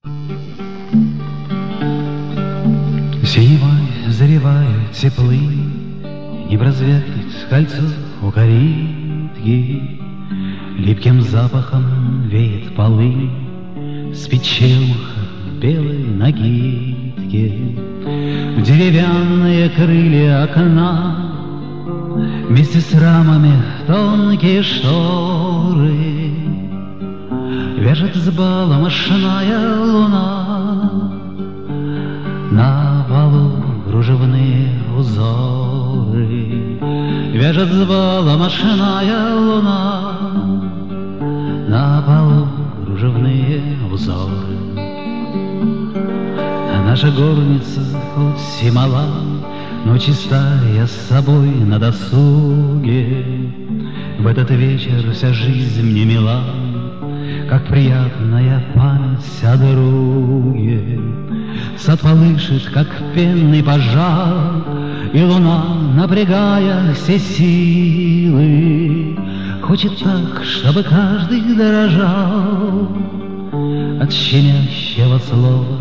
Зимой заревают теплы, не развякнет кольцо у калитки, липким запахом веет полынь с печенуха белой накидки. В деревянные крылья окна вместе с рамами тонкие шторы вяжет с бала машинная луна, на полу кружевные узоры. Вяжет с бала машинная луна, на полу кружевные узоры. Наша горница хоть и мала, но чистая с собой на досуге. В этот вечер вся жизнь мне мила, как приятная память о друге. Сад полышет, как пенный пожар, и луна, напрягая все силы, хочет так, чтобы каждый дорожал от щемящего слова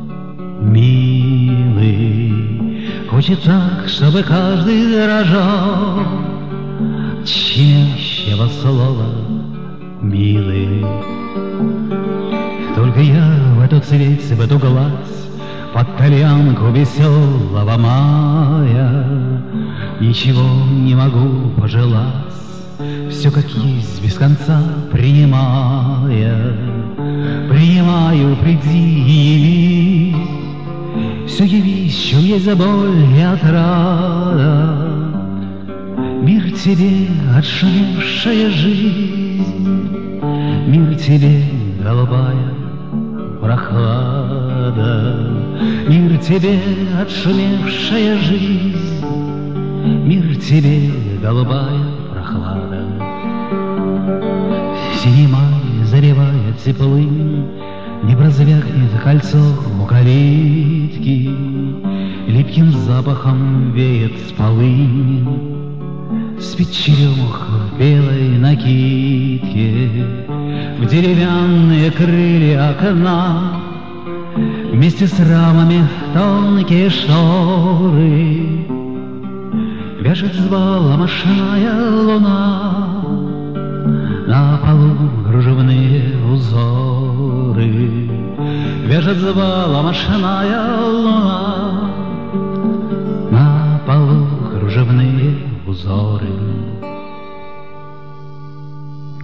«милый». Хочет так, чтобы каждый дорожал от щемящего слова «милый». Только я в эту цветь, в эту гладь, под тальянку веселого мая ничего не могу пожелать, все как есть, без конца принимая. Принимаю, приди и явись, все явись, что есть за боль и отрада. Мир тебе, отшумевшая жизнь, мир тебе, голубая прохлада. Мир тебе, отшумевшая жизнь, мир тебе, голубая прохлада. Синий май заревает теплым, не развякнет кольцо у калитки, липким запахом веет с полынь, спит черемуха в белой накидке. В деревянные крылья окна вместе с рамами тонкие шторы вяжет с бала машинная луна, на полу кружевные узоры. Вяжет с бала машинная луна, на полу кружевные узоры.